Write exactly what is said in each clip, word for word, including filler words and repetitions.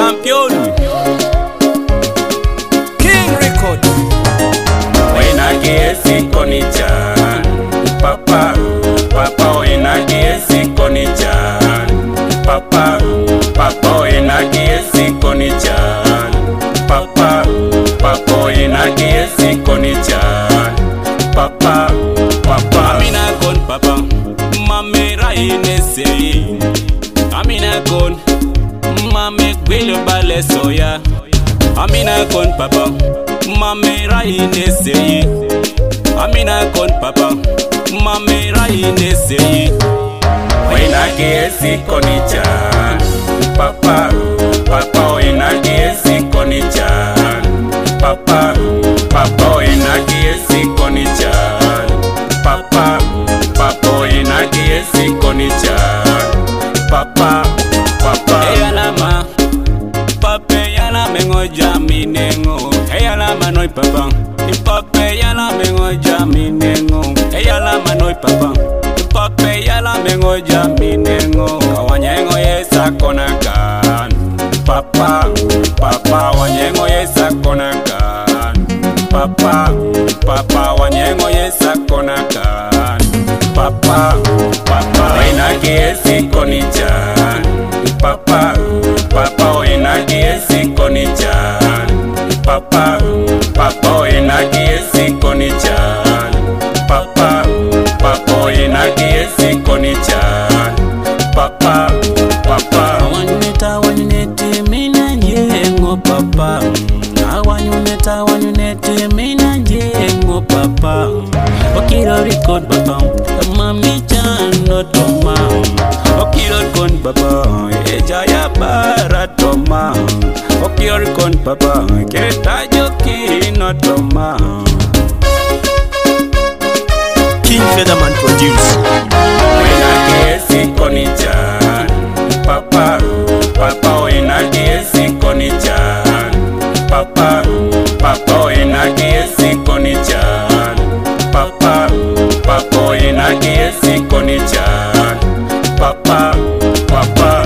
champion King Record. Wena giesi konichan Papa, papa wena giesi konichan Papa, papa wena giesi konichan Papa, papa wena giesi konichan Papa, papa Amina kon papa Mame raine sei Amina kon Mame gwele bale soya Amina kon papa Mame raine sei Amina kon papa Mame raine sei Wena giesi konichan Papa, papa wena giesi konichan Papa, papa wena giesi konichan Papa, papa wena giesi konichan Papa, papa Eyalama Pape yala mengo jaminengo Eyalama noi papa Pape yala mengo jaminengo Eyalama noi papa Pape yala mengo jaminengo Kawanyengo yesa konakan Papa, papa wanyengo yesa konakan Papa, papa wanyengo yesa konakan Papa, papa wena giesi konichan Papa, papa wena giesi konichan Papa, papa wena giesi konichan Papa, papa wena giesi konichan Papa, papa Awanyuneta wanyunete mina njengo papa Awanyuneta wanyunete mina njengo papa Okiro record papa Mami chano toma Okiro kon papa Eja ya bara toma Okiro kon papa Keta joki no toma King Featherman produce. Wena giesi konichan Papa, papa wena giesi konichan Papa, papa wena giesi konichan Papa, papa wena giesi konichan Papa, papa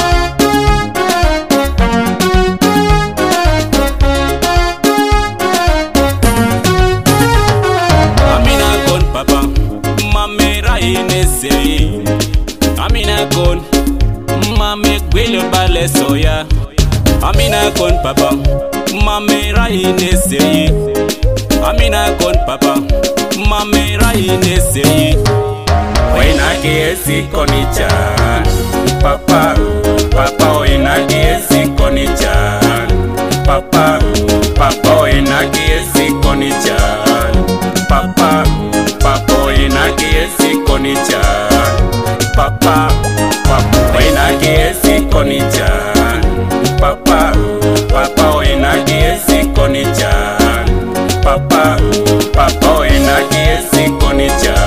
Amina kon papa Mame raine sei Amina kon Mame gwele bale soya Amina kon papa Mame raine sei Amina kon papa Mame raine sei Wena giesi konichan Papa, papa wena giesi konichan Papa, papa wena giesi konichan Papa, papa wena giesi konichan Papa, papa wena giesi konichan Papa, papa wena giesi konichan Papa, papa wena giesi konichan